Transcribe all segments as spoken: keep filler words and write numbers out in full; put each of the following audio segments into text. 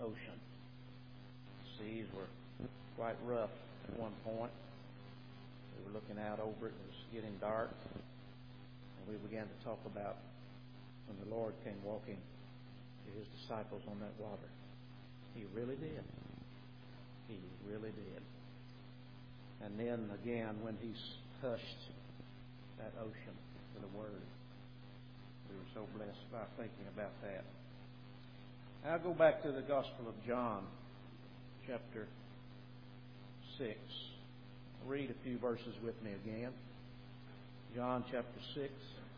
ocean. The seas were quite rough at one point. We were looking out over it. It was getting dark. And we began to talk about when the Lord came walking to His disciples on that water. He really did. He really did. And then again, when He hushed that ocean with a word, we were so blessed by thinking about that. I'll go back to the Gospel of John, chapter six. Read a few verses with me again. John chapter six.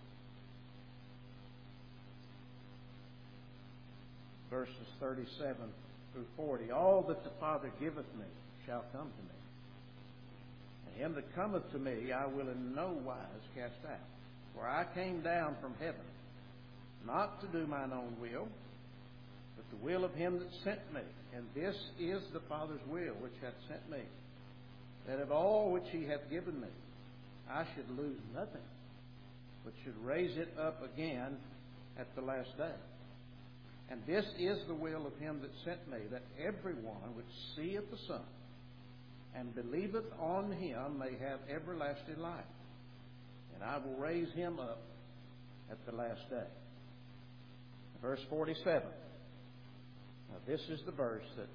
Verses thirty-seven through forty. All that the Father giveth me shall come to me. And him that cometh to me I will in no wise cast out. For I came down from heaven, not to do mine own will, but the will of him that sent me. And this is the Father's will which hath sent me, that of all which He hath given me, I should lose nothing, but should raise it up again at the last day. And this is the will of Him that sent me, that every one which seeth the Son and believeth on Him may have everlasting life. And I will raise him up at the last day. Verse forty-seven. Now this is the verse that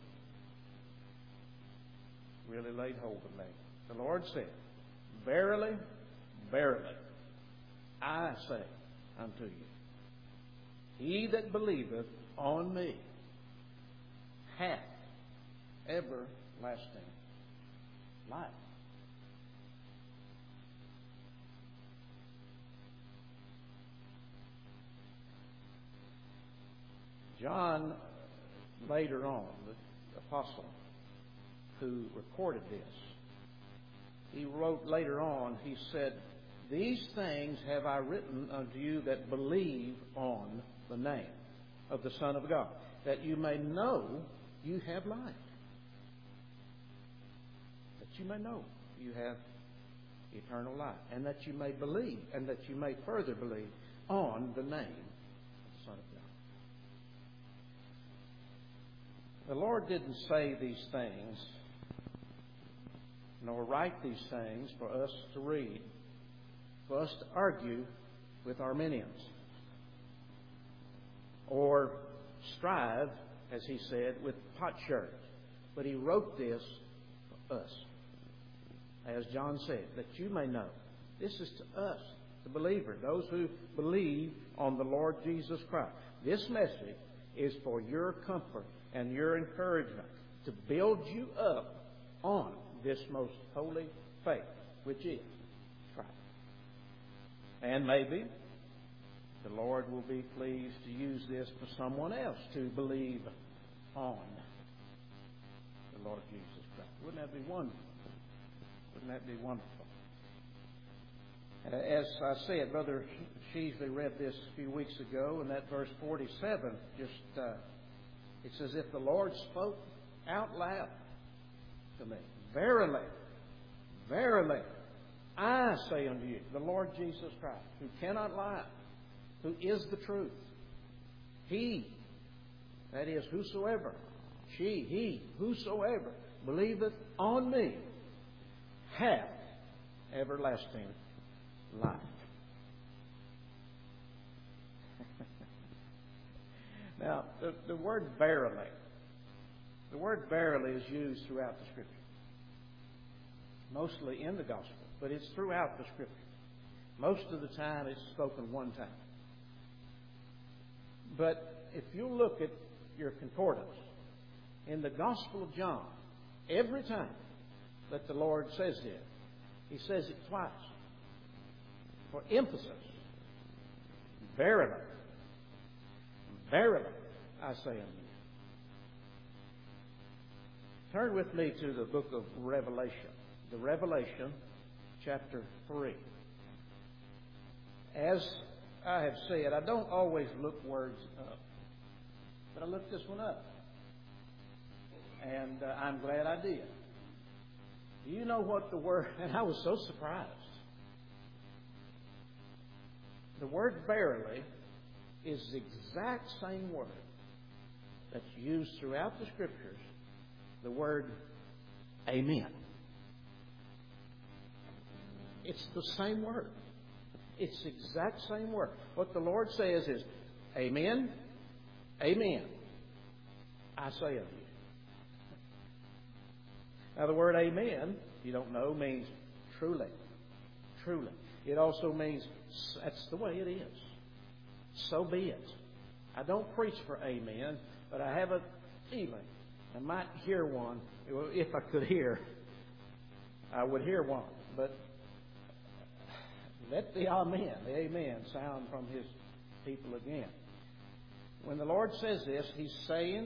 really laid hold of me. The Lord said, Verily, verily, I say unto you, he that believeth on me hath everlasting life. John, later on, the apostle who recorded this, he wrote later on, he said, These things have I written unto you that believe on the name of the Son of God, that you may know you have life. That you may know you have eternal life. And that you may believe, and that you may further believe on the name of the Son of God. The Lord didn't say these things, nor write these things for us to read, for us to argue with Arminians, or strive, as He said, with potsherds. But He wrote this for us, as John said, that you may know. This is to us, the believer, those who believe on the Lord Jesus Christ. This message is for your comfort and your encouragement, to build you up on this most holy faith, which is Christ. And maybe the Lord will be pleased to use this for someone else to believe on the Lord Jesus Christ. Wouldn't that be wonderful? Wouldn't that be wonderful? As I said, Brother Sheasley read this a few weeks ago, and that verse forty-seven just... Uh, It's as if the Lord spoke out loud to me. Verily, verily, I say unto you, the Lord Jesus Christ, who cannot lie, who is the truth. He, that is, whosoever, she, he, whosoever believeth on me, hath everlasting life. Now, the, the word verily, the word verily is used throughout the Scripture. Mostly in the Gospel, but it's throughout the Scripture. Most of the time it's spoken one time. But if you look at your concordance, in the Gospel of John, every time that the Lord says this, He says it twice. For emphasis. Verily. Verily, I say unto you. Turn with me to the book of Revelation. The Revelation, chapter three. As I have said, I don't always look words up. But I looked this one up. And uh, I'm glad I did. Do you know what the word... And I was so surprised. The word verily is the exact same word that's used throughout the Scriptures, the word amen. It's the same word. It's the exact same word. What the Lord says is, amen, amen, I say unto you. Now the word amen, you don't know, means truly. Truly. It also means that's the way it is. So be it. I don't preach for amen, but I have a feeling I might hear one. If I could hear, I would hear one. But let the amen, the amen, sound from His people again. When the Lord says this, He's saying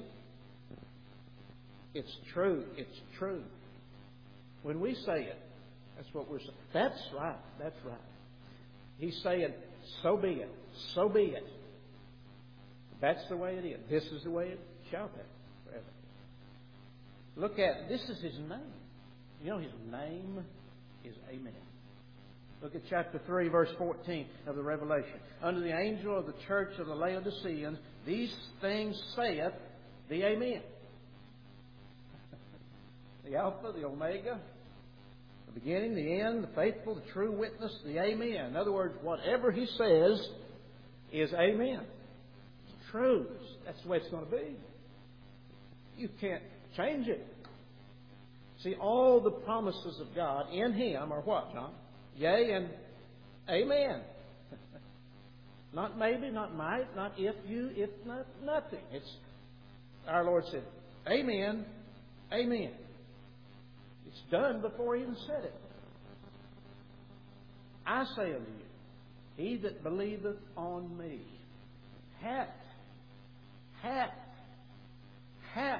it's true. It's true. When we say it, that's what we're saying. That's right. That's right. He's saying, so be it. So be it. That's the way it is. This is the way it shall be forever. Look at it. This is His name. You know His name is Amen. Look at chapter three, verse fourteen of the Revelation. Unto the angel of the church of the Laodiceans, these things saith the Amen. The Alpha, the Omega, the beginning, the end, the faithful, the true witness, the Amen. In other words, whatever He says is Amen. It's true. That's the way it's going to be. You can't change it. See, all the promises of God in Him are what, John? Yea and amen. Not maybe, not might, not if you, if not nothing. It's our Lord said, amen, amen. It's done before He even said it. I say unto you, he that believeth on me hath, hath, hath,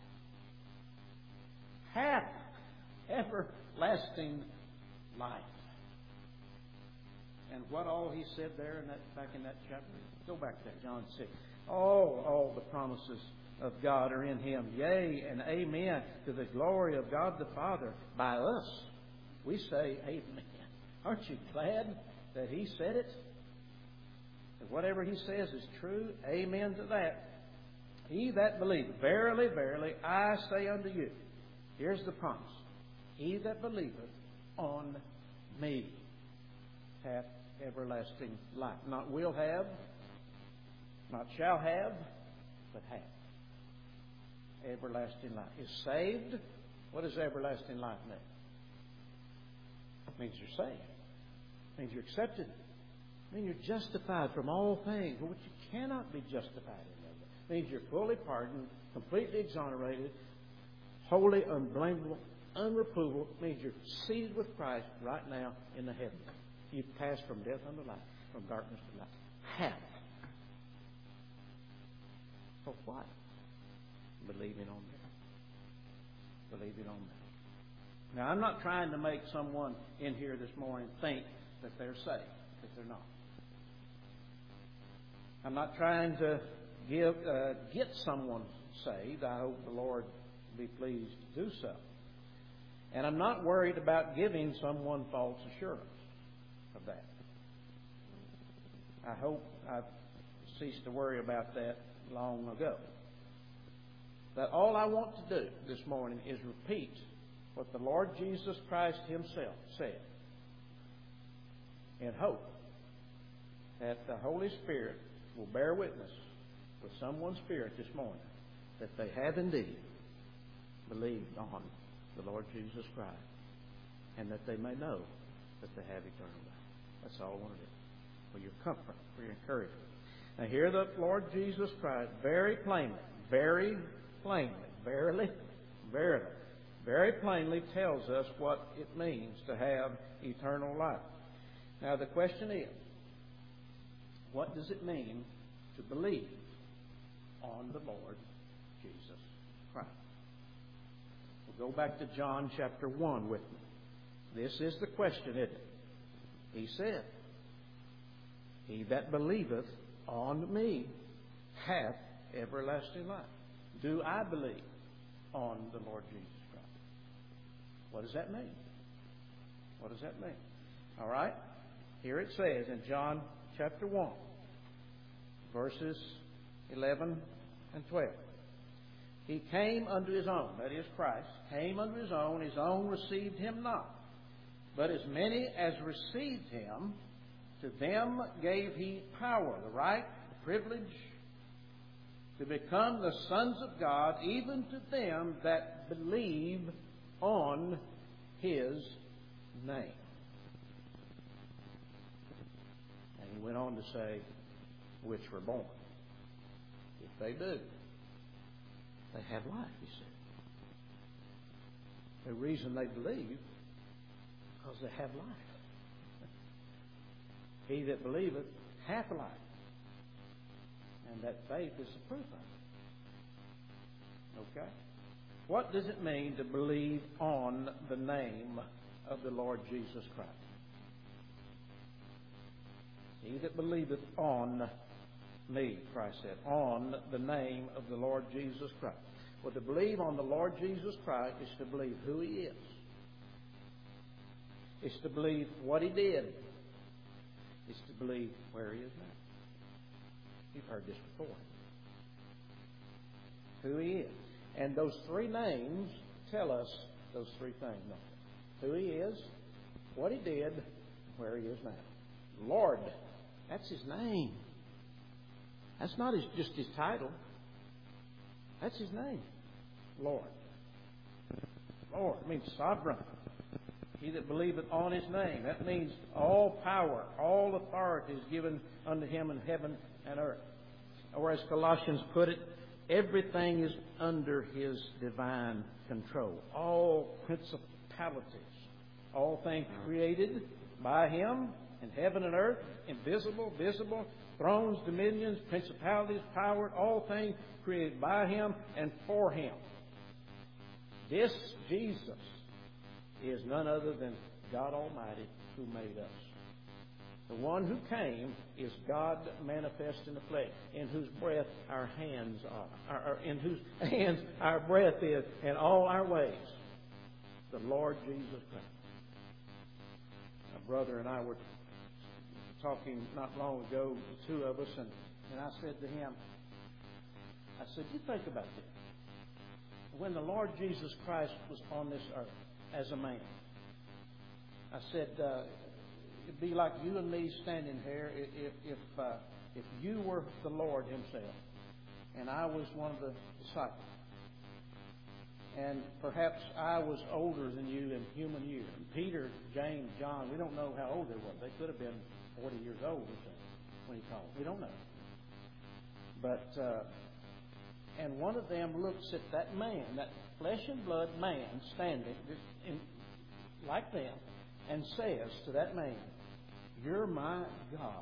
hath everlasting life. And what all He said there in that back in that chapter? Go back to John six. All, all the promises of God are in Him. Yea and amen to the glory of God the Father by us. We say amen. Aren't you glad that He said it? That whatever He says is true. Amen to that. He that believeth, verily, verily, I say unto you. Here's the promise. He that believeth on me hath everlasting life. Not will have, not shall have, but hath. Everlasting life. Is saved. What does everlasting life mean? It means you're saved. It means you're accepted. It means you're justified from all things, which you cannot be justified in. It means you're fully pardoned, completely exonerated, holy, unblameable, unreprovable. It means you're seated with Christ right now in the heavens. You've passed from death unto life, from darkness to light. Hath. For what? Believing on me. Believing on me. Now, I'm not trying to make someone in here this morning think that they're saved, that they're not. I'm not trying to give uh, get someone saved. I hope the Lord will be pleased to do so. And I'm not worried about giving someone false assurance of that. I hope I've ceased to worry about that long ago. That all I want to do this morning is repeat what the Lord Jesus Christ Himself said, and hope that the Holy Spirit will bear witness with someone's spirit this morning that they have indeed believed on the Lord Jesus Christ, and that they may know that they have eternal life. That's all I want to do. For your comfort, for your encouragement. Now here the Lord Jesus Christ very plainly, very plainly, verily, verily, very plainly tells us what it means to have eternal life. Now the question is, what does it mean to believe on the Lord Jesus Christ? We'll go back to John chapter one with me. This is the question, isn't it? He said, he that believeth on me hath everlasting life. Do I believe on the Lord Jesus Christ? What does that mean? What does that mean? All right. Here it says in John chapter one, verses eleven and twelve. He came unto His own, that is Christ, came unto His own, His own received Him not. But as many as received Him, to them gave He power, the right, the privilege, to become the sons of God, even to them that believe on His name. And He went on to say, which were born. If they do, they have life, He said. The reason they believe, because they have life. He that believeth hath life. And that faith is the proof of it. Okay? What does it mean to believe on the name of the Lord Jesus Christ? He that believeth on me, Christ said, on the name of the Lord Jesus Christ. Well, to believe on the Lord Jesus Christ is to believe who He is. It's to believe what He did. It's to believe where He is now. You've heard this before. Who He is. And those three names tell us those three things, don't they? Who He is, what He did, where He is now. Lord, that's His name. That's not his, just His title. That's His name. Lord. Lord means sovereign. He that believeth on His name. That means all power, all authority is given unto Him in heaven and earth. Or as Colossians put it, everything is under His divine control. All principalities, all things created by Him in heaven and earth, invisible, visible, thrones, dominions, principalities, power, all things created by Him and for Him. This Jesus is none other than God Almighty who made us. The one who came is God manifest in the flesh, in whose breath our hands are, or, or in whose hands our breath is, in all our ways. The Lord Jesus Christ. My brother and I were talking not long ago, the two of us, and, and I said to him, I said, you think about this. When the Lord Jesus Christ was on this earth as a man, I said, uh, it'd be like you and me standing here if if uh, if you were the Lord Himself and I was one of the disciples. And perhaps I was older than you in human years. And Peter, James, John, we don't know how old they were. They could have been forty years old or so when He called. We don't know. But, uh, and one of them looks at that man, that flesh and blood man standing in, like them, and says to that man, "You're my God."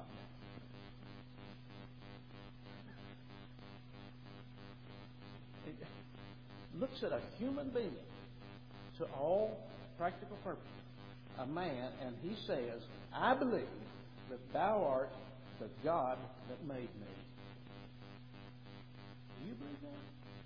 It looks at a human being to all practical purposes, a man, and he says, "I believe that Thou art the God that made me." Do you believe that?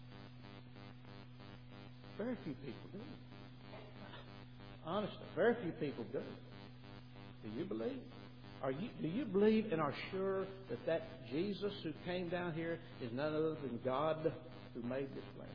Very few people do. Honestly, very few people do. Do you believe? Are you, do you believe and are sure that that Jesus who came down here is none other than God who made this planet?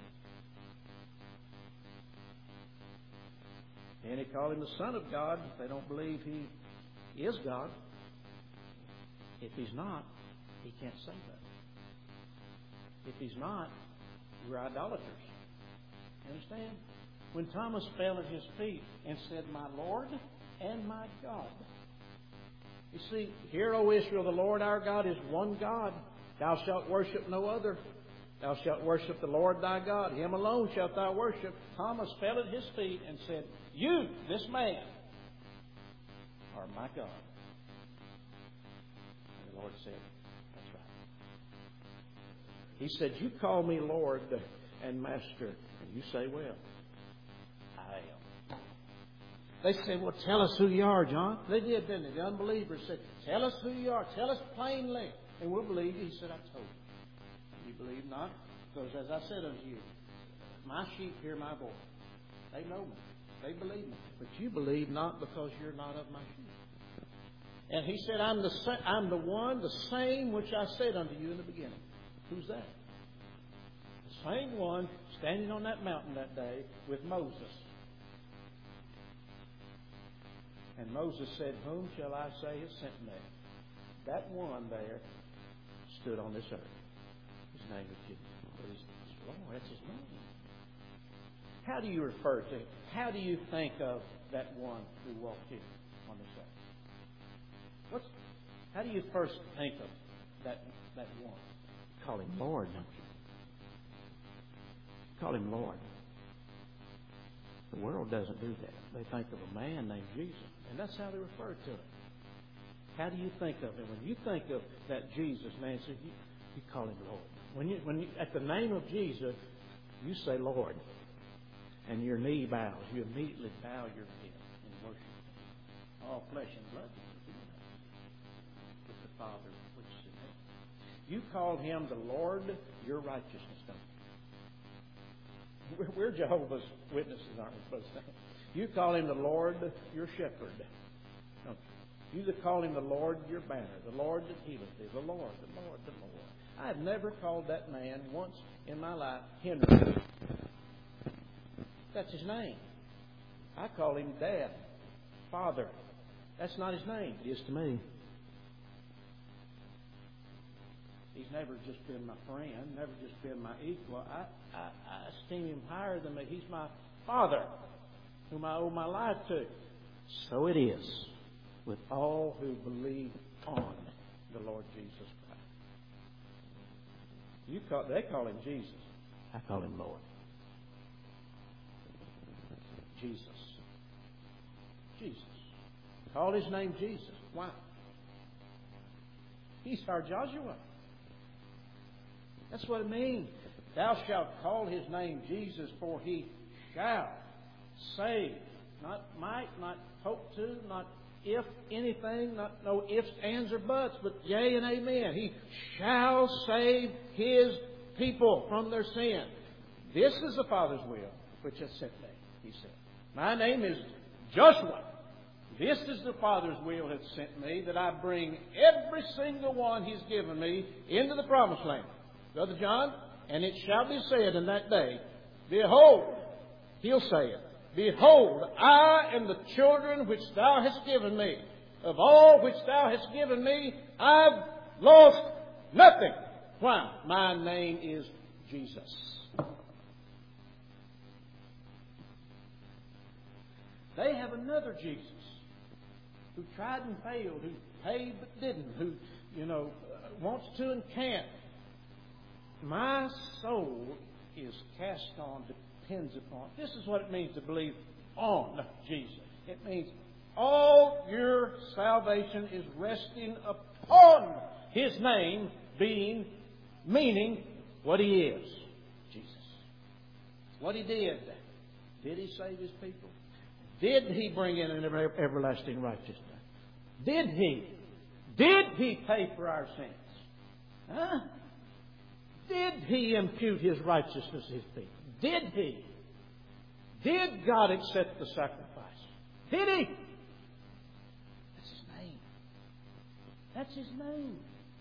And they call Him the Son of God. They don't believe He is God. If He's not, He can't save us. If He's not, we're idolaters. You understand? When Thomas fell at His feet and said, "My Lord and my God." You see, hear, O Israel, the Lord our God is one God. Thou shalt worship no other. Thou shalt worship the Lord thy God. Him alone shalt thou worship. Thomas fell at His feet and said, "You, this man, are my God." And the Lord said, "That's right." He said, "You call me Lord and Master." And you say, "Well, I am." They said, "Well, tell us who you are, John." They did, didn't they? The unbelievers said, "Tell us who you are. Tell us plainly, and we'll believe you." He said, "I told you. You believe not? Because as I said unto you, my sheep hear my voice. They know me. They believe me. But you believe not because you're not of my sheep." And He said, I'm the, sa- I'm the one, the same which I said unto you in the beginning." Who's that? The same one standing on that mountain that day with Moses. And Moses said, whom shall I say has sent me? That one there stood on this earth. His name was Jesus. But his, his Lord, that's his name. How do you refer to him? How do you think of that one who walked here on this earth? What's, how do you first think of that, that one? Call him Lord, don't you? Call him Lord. The world doesn't do that. They think of a man named Jesus. And that's how they refer to him. How do you think of him? When you think of that Jesus, man, so you, you call him Lord. When you, when you, at the name of Jesus, you say Lord. And your knee bows. You immediately bow your head in worship. All flesh and blood with the Father which is in heaven. You call him the Lord, your righteousness, don't you? We're Jehovah's Witnesses, aren't we supposed to say? You call him the Lord, your shepherd, don't you? You that call him the Lord, your banner, the Lord that healeth thee, the Lord, the Lord, the Lord. I have never called that man once in my life Henry. That's his name. I call him Dad, Father. That's not his name. It is to me. He's never just been my friend, never just been my equal. I, I, I esteem him higher than me. He's my Father, whom I owe my life to. So it is with all who believe on the Lord Jesus Christ. You call, they call him Jesus. I call him Lord. Jesus. Jesus. Call his name Jesus. Why? He's our Joshua. That's what it means. Thou shalt call his name Jesus, for he shall save. Not might, not hope to, not if anything, not no ifs, ands, or buts, but yea and amen. He shall save his people from their sin. This is the Father's will, which has sent me, he said. My name is Joshua. This is the Father's will that sent me, that I bring every single one he's given me into the promised land. Brother John, and it shall be said in that day, behold, he'll say it, behold, I and the children which thou hast given me, of all which thou hast given me, I've lost nothing. Why? My name is Jesus. They have another Jesus who tried and failed, who paid but didn't, who, you know, wants to and can't. My soul is cast on, depends upon. This is what it means to believe on Jesus. It means all your salvation is resting upon his name being, meaning what he is. Jesus. What he did. Did he save his people? Did he bring in an everlasting righteousness? Did he? Did he pay for our sins? Huh? Did he impute his righteousness to his people? Did he? Did God accept the sacrifice? Did he? That's his name. That's his name.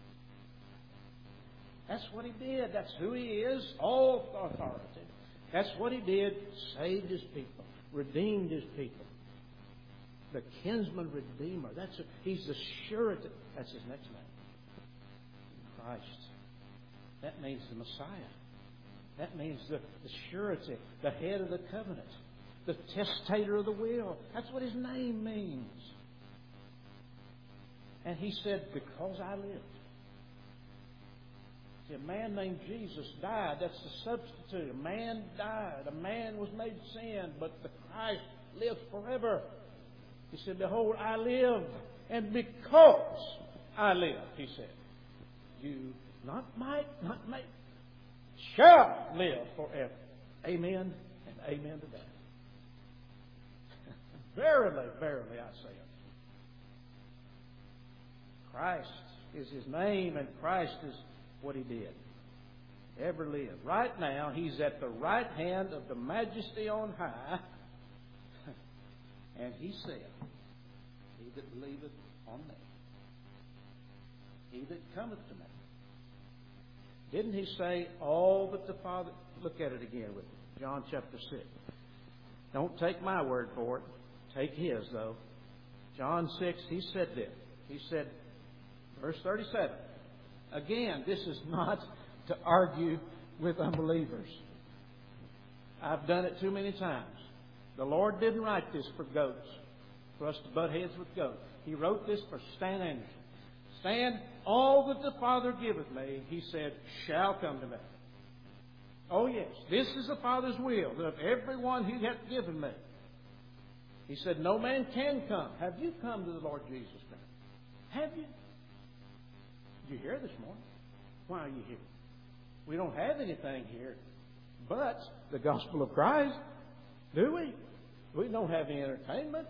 That's what he did. That's who he is. All authority. That's what he did. Saved his people. Redeemed his people. The kinsman redeemer. That's a, he's the surety. That's his next name. Christ. That means the Messiah. That means the, the surety, the head of the covenant, the testator of the will. That's what his name means. And he said, because I lived. See, a man named Jesus died. That's the substitute. A man died. A man was made sin, but the Christ lives forever. He said, behold, I live. And because I live, he said, you not might, not may, shall live forever. Amen and amen to that. Verily, verily, I say it. Christ is his name, and Christ is what he did. Ever lived. Right now, he's at the right hand of the Majesty on high. And he said, he that believeth on me, he that cometh to me, Didn't He say all that the Father... Look at it again with me. John chapter six. Don't take my word for it. Take His, though. John six, He said this. He said, verse thirty-seven. Again, this is not to argue with unbelievers. I've done it too many times. The Lord didn't write this for goats, for us to butt heads with goats. He wrote this for Stan Anderson. Stan, all that the Father giveth me, He said, shall come to me. Oh yes, this is the Father's will, that of everyone He hath given me. He said, no man can come. Have you come to the Lord Jesus Christ? Have you? You're here this morning. Why are you here? We don't have anything here but the gospel of Christ, do we? We don't have any entertainment.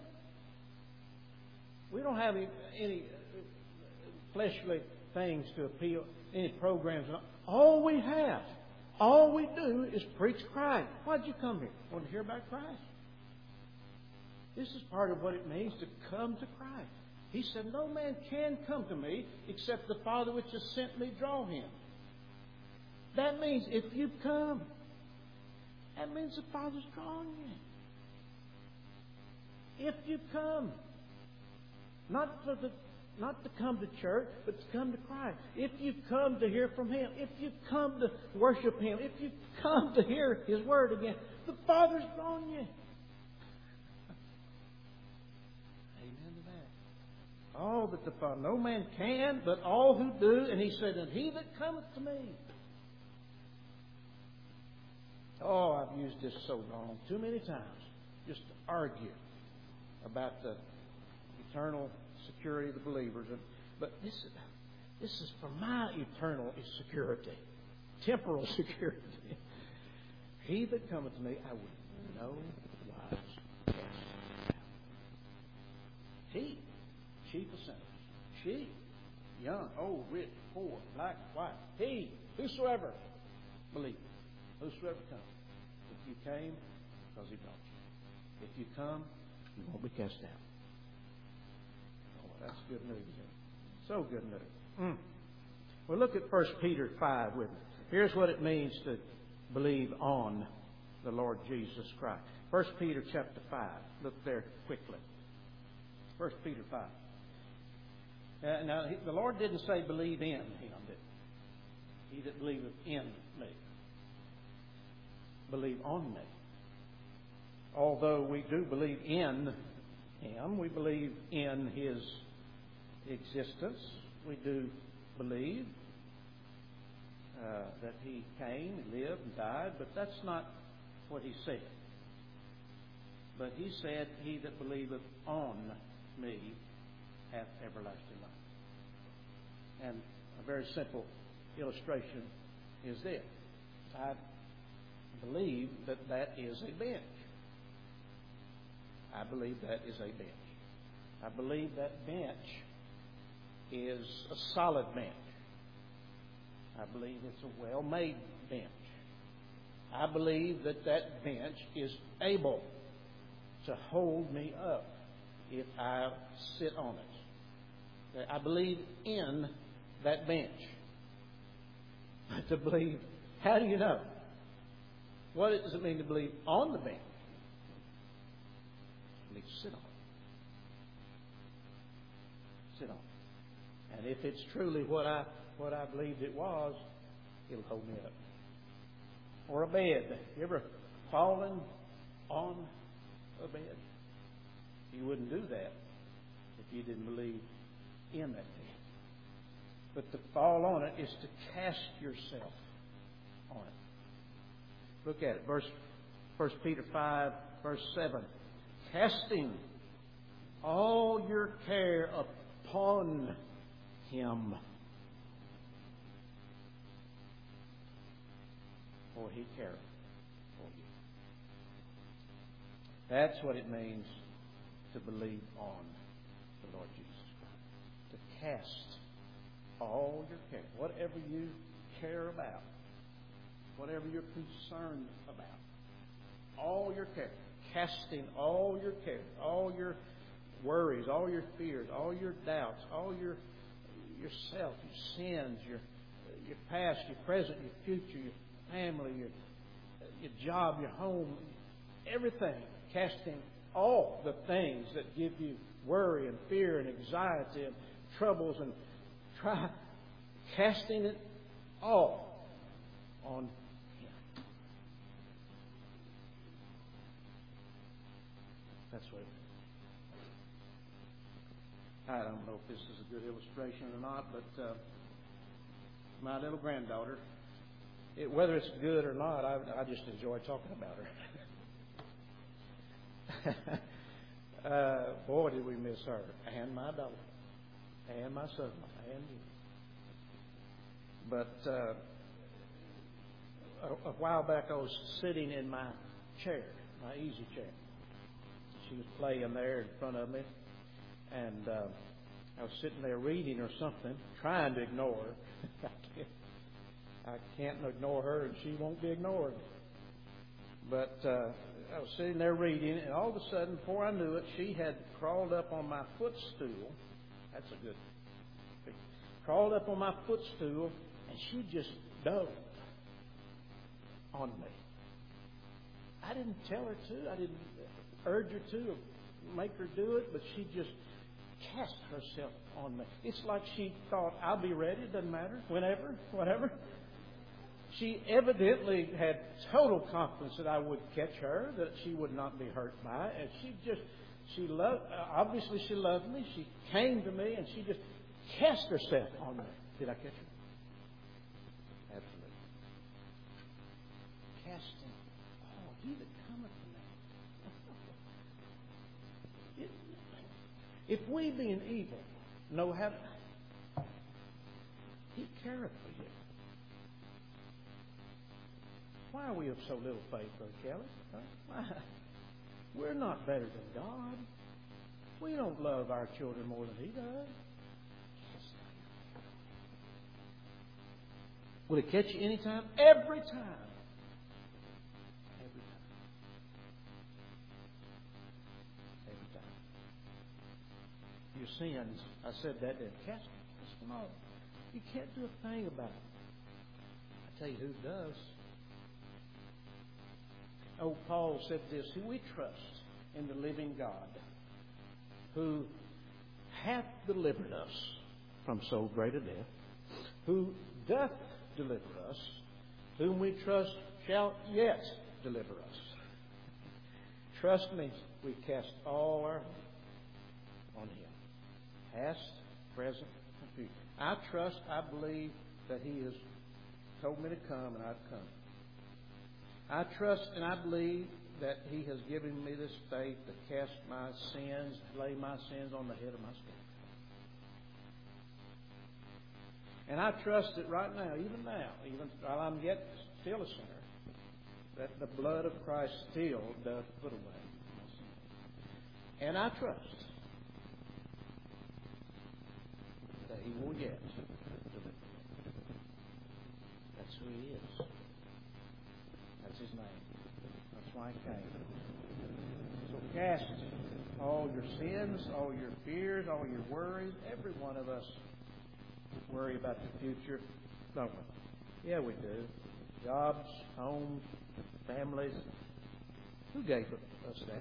We don't have any, any fleshly things to appeal, any programs. All we have, all we do is preach Christ. Why'd you come here? Want to hear about Christ? This is part of what it means to come to Christ. He said, no man can come to me except the Father which has sent me draw him. That means if you come, that means the Father's drawing you. If you come, not for the, not to come to church, but to come to Christ. If you come to hear from Him, if you come to worship Him, if you come to hear His Word again, the Father's drawing you. Amen to that. All that the Father, no man can, but all who do. And He said, and he that cometh to me. Oh, I've used this so wrong too many times, just to argue about the eternal security of the believers. But this is, this is for my eternal security, temporal security. He that cometh to me, I will no wise cast out. He, chief of sinners, she, young, old, rich, poor, black, white, he, whosoever believes, whosoever comes. If you came, because He brought you. If you come, you won't be cast out. Oh, that's good news. So good news. Mm. Well, look at First Peter five with me. Here's what it means to believe on the Lord Jesus Christ. First Peter chapter five. Look there quickly. First Peter five. Uh, now, he, the Lord didn't say believe in Him, did He? He that believeth in me. Believe on me. Although we do believe in Him, we believe in His existence. We do believe uh, that He came, He lived, and died, but that's not what He said. But He said, he that believeth on me hath everlasting life. And a very simple illustration is this. I believe that that is a bench. I believe that is a bench. I believe that bench is a solid bench. I believe it's a well-made bench. I believe that that bench is able to hold me up if I sit on it. I believe in that bench. But to believe, how do you know? What does it mean to believe on the bench? You need to sit on it. Sit on it. And if it's truly what I what I believed it was, it'll hold me up. Or a bed. You ever fallen on a bed? You wouldn't do that if you didn't believe in that bed. But to fall on it is to cast yourself on it. Look at it. Verse First Peter five, verse seven. Casting all your care upon Him, for He careth for you. That's what it means to believe on the Lord Jesus Christ. To cast all your care, whatever you care about, whatever you're concerned about, all your care, casting all your care, all your worries, all your fears, all your doubts, all your yourself, your sins, your your past, your present, your future, your family, your, your job, your home, everything. Casting all the things that give you worry and fear and anxiety and troubles, and try casting it all on Him. That's what I don't know if this is a good illustration or not, but uh, my little granddaughter, it, whether it's good or not, I, I just enjoy talking about her. uh, boy, did we miss her, and my daughter, and my son, and you. But uh, a, a while back, I was sitting in my chair, my easy chair. She was playing there in front of me, and uh, I was sitting there reading or something, trying to ignore her. I can't, I can't ignore her, and she won't be ignored. But uh, I was sitting there reading, and all of a sudden, before I knew it, she had crawled up on my footstool. That's a good picture. Crawled up on my footstool, and she just dove on me. I didn't tell her to. I didn't urge her to or make her do it, but she just cast herself on me. It's like she thought, I'll be ready, it doesn't matter, whenever, whatever. She evidently had total confidence that I would catch her, that she would not be hurt by it. And she just, she loved, obviously she loved me. She came to me and she just cast herself on me. Did I catch her? Absolutely. Casting, oh, he that cometh to me. If we being evil know how to, He careth for you. Why are we of so little faith, Brother Kelly? Huh? Why? We're not better than God. We don't love our children more than He does. Will it catch you anytime? Every time. Every time. Every time. Your sins, I said that, then cast them all. You can't do a thing about it. I tell you who does. Oh, Paul said this, who we trust in the living God, who hath delivered us from so great a death, who doth deliver us, whom we trust shall yet deliver us. Trust me, we cast all our on Him. Past, present, and future. I trust, I believe that He has told me to come, and I've come. I trust and I believe that He has given me this faith to cast my sins, lay my sins on the head of my skull. And I trust that right now, even now, even while I'm yet still a sinner, that the blood of Christ still doth put away my sin. And I trust that He will yet deliver me. That's who He is. That's His name. That's why He came. So cast all your sins, all your fears, all your worries. Every one of us worry about the future, don't we? Yeah, we do. Jobs, homes, families. Who gave us that?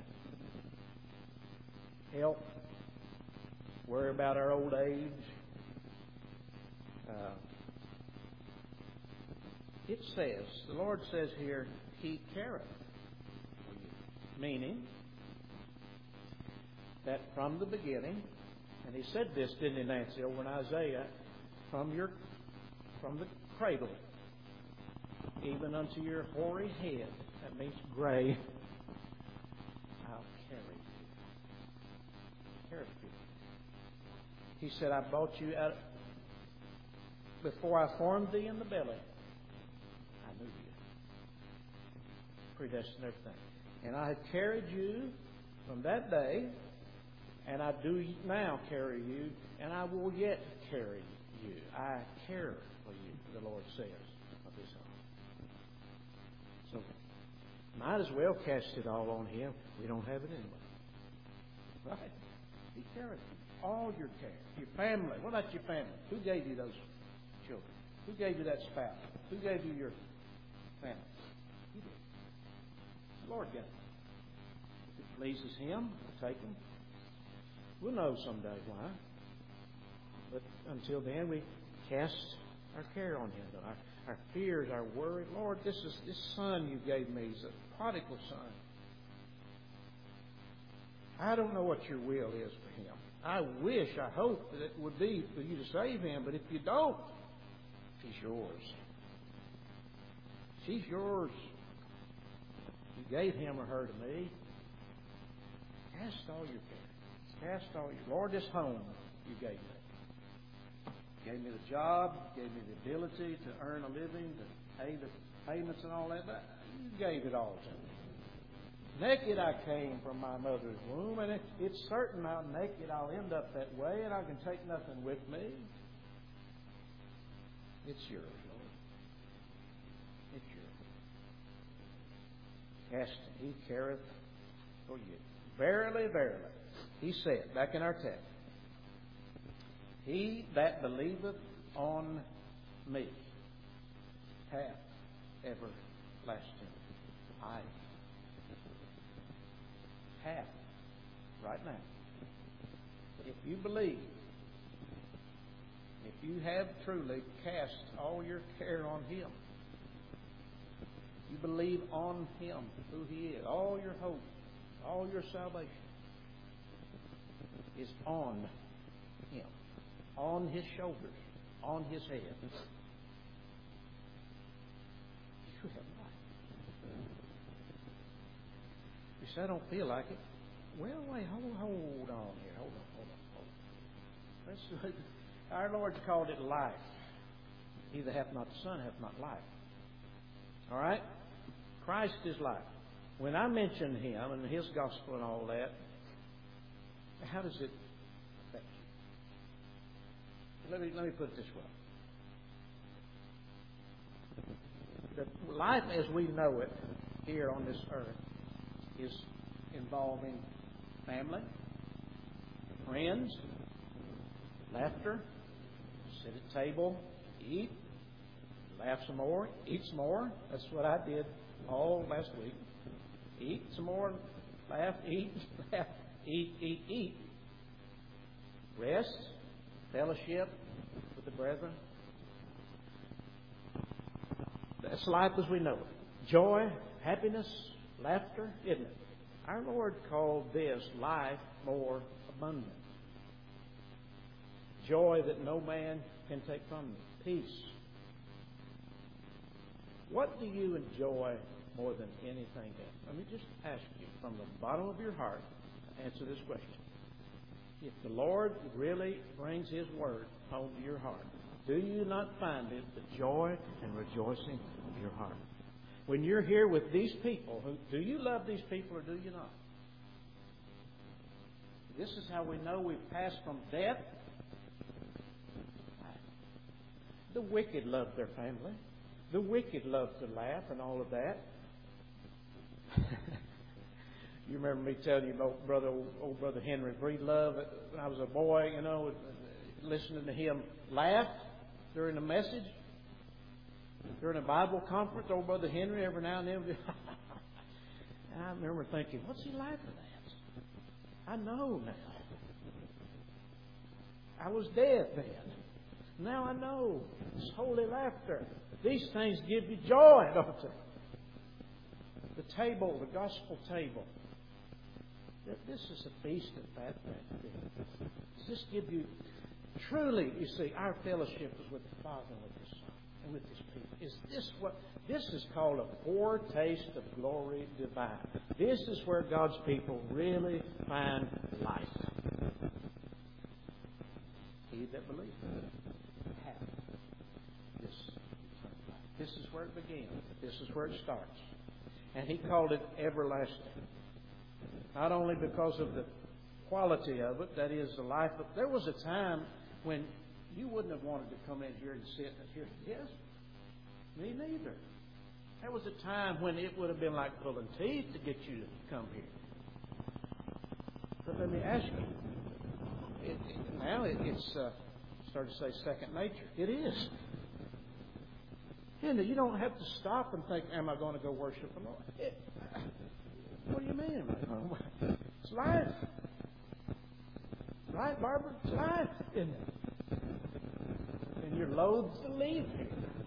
Health. Worry about our old age. Uh, It says, the Lord says here, He careth for you. Meaning that from the beginning, and He said this, didn't He, Nancy, over in Isaiah, from your from the cradle, even unto your hoary head, that means gray, I'll carry you. Carry you. He said, I brought you out before I formed thee in the belly. Predestined everything. And I have carried you from that day, and I do now carry you, and I will yet carry you. I care for you, the Lord says of His own. So, might as well cast it all on Him. We don't have it anyway. Right? He careth you. All your care. Your family. What about your family? Who gave you those children? Who gave you that spouse? Who gave you your family? He did. The Lord gave it. If it pleases Him, take them. We'll know someday why. But until then, we cast our care on Him. Our, our fears, our worry. Lord, this is this son you gave me is a prodigal son. I don't know what your will is for him. I wish, I hope that it would be for you to save him. But if you don't, he's yours. She's yours. You gave him or her to me. Cast all your care. Cast all your... Lord, this home you gave me. You gave me the job. You gave me the ability to earn a living, to pay the payments and all that. But you gave it all to me. Naked I came from my mother's womb, and it's certain I'm naked I'll end up that way, and I can take nothing with me. It's yours, Lord. It's yours. Cast, He careth for you. Verily, verily, He said, back in our text, He that believeth on me hath everlasting life. Have right now. If you believe, if you have truly cast all your care on Him, you believe on Him, who He is, all your hope, all your salvation is on Him, on His shoulders, on His head. You have You say, I don't feel like it. Well, wait, hold, hold on here. Hold on, hold on, hold on. Let's, our Lord's called it life. He that hath not the Son hath not life. All right? Christ is life. When I mention Him and His gospel and all that, how does it affect you? Let me, let me put it this way. The life as we know it here on this earth is involving family, friends, laughter, sit at table, eat, laugh some more, eat some more. That's what I did all last week. Eat some more, laugh, eat, laugh, eat, eat, eat. Rest, fellowship with the brethren. That's life as we know it. Joy, happiness, laughter, isn't it? Our Lord called this life more abundant. Joy that no man can take from you. Peace. What do you enjoy more than anything else? Let me just ask you from the bottom of your heart to answer this question. If the Lord really brings His Word home to your heart, do you not find it the joy and rejoicing of your heart? When you're here with these people, who, do you love these people or do you not? This is how we know we've passed from death. The wicked love their family. The wicked love to laugh and all of that. You remember me telling you about brother, old brother Henry Breedlove when I was a boy, you know, listening to him laugh during the message. During a Bible conference, old Brother Henry, every now and then, and I remember thinking, what's he laughing at? I know now. I was dead then. Now I know. It's holy laughter. These things give you joy, don't they? The table, the gospel table. This is a feast of fat bread. Does this give you... Truly, you see, our fellowship is with the Father and with the Son and with His people. Is this what... This is called a foretaste of glory divine. This is where God's people really find life. He that believes hath this eternal life. This is where it begins. This is where it starts. And He called it everlasting. Not only because of the quality of it, that is the life, but there was a time when you wouldn't have wanted to come in here and sit and hear, yes, me neither. There was a time when it would have been like pulling teeth to get you to come here. But let me ask you, it, it, now it, it's uh, started to say second nature. It is. And you don't have to stop and think, am I going to go worship the Lord? It, what do you mean? It's life. Right, Barbara? It's life, isn't it? And you're loath to leave here.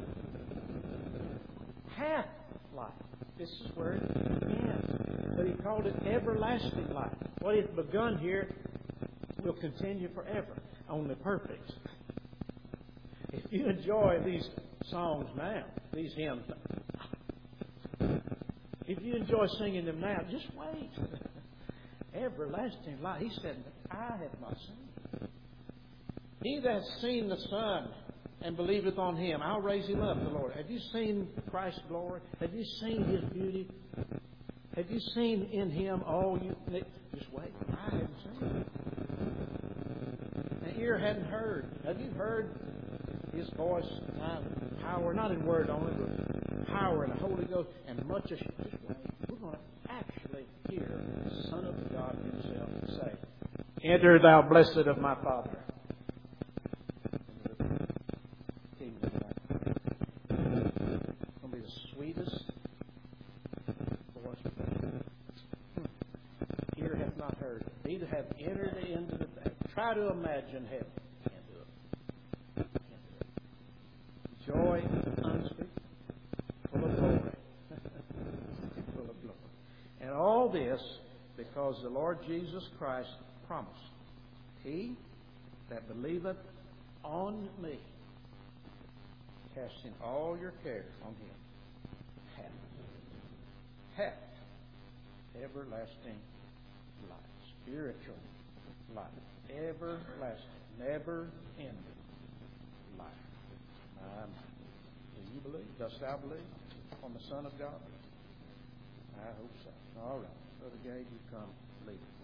Half life. This is where it ends. But He called it everlasting life. What is begun here will continue forever. Only perfect. If you enjoy these songs now, these hymns, if you enjoy singing them now, just wait. Everlasting life. He said, I have not seen. He that hath seen the Son and believeth on Him, I'll raise him up, the Lord. Have you seen Christ's glory? Have you seen His beauty? Have you seen in Him all you... Just wait. I haven't seen it. An ear hadn't heard. Have you heard His voice? Not power, not in word only, but power and the Holy Ghost. And much as... Just wait. We're going to actually hear the Son of God Himself say, Enter thou blessed of my Father. Neither have entered into the... Try to imagine heaven. Can't do it. Can't do it. Joy unspeakable. Full of glory. Full of glory. And all this because the Lord Jesus Christ promised, He that believeth on me, casting all your cares on Him, hath, hath everlasting life. Spiritual life. Everlasting. Never ending life. Um, do you believe? Dost thou believe on the Son of God? I hope so. All right. Brother Gage, you come lead us.